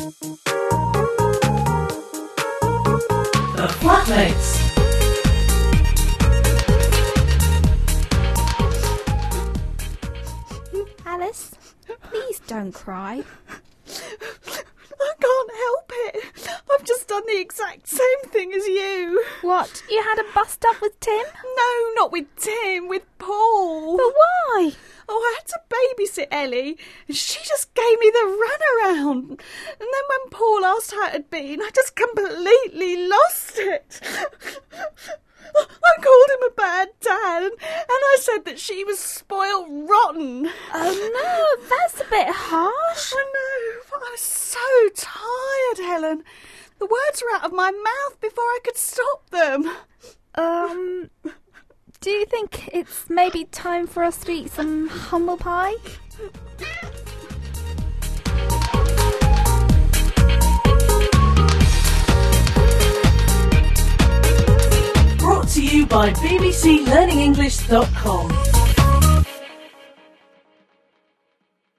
The Flatmates. Alice, please don't cry. I can't help it. I've just done the exact same thing as you. What, you had a bust up with Tim? No, not with Tim, with Paul. But why? Oh, I had to babysit Ellie, and she just gave me the runaround. And then when Paul asked how it had been, I just completely lost it. I called him a bad dad, and I said that she was spoiled rotten. Oh no, that's a bit harsh. I know, but I was so tired, Helen. The words were out of my mouth before I could stop them. Do you think it's maybe time for us to eat some humble pie? Brought to you by bbclearningenglish.com.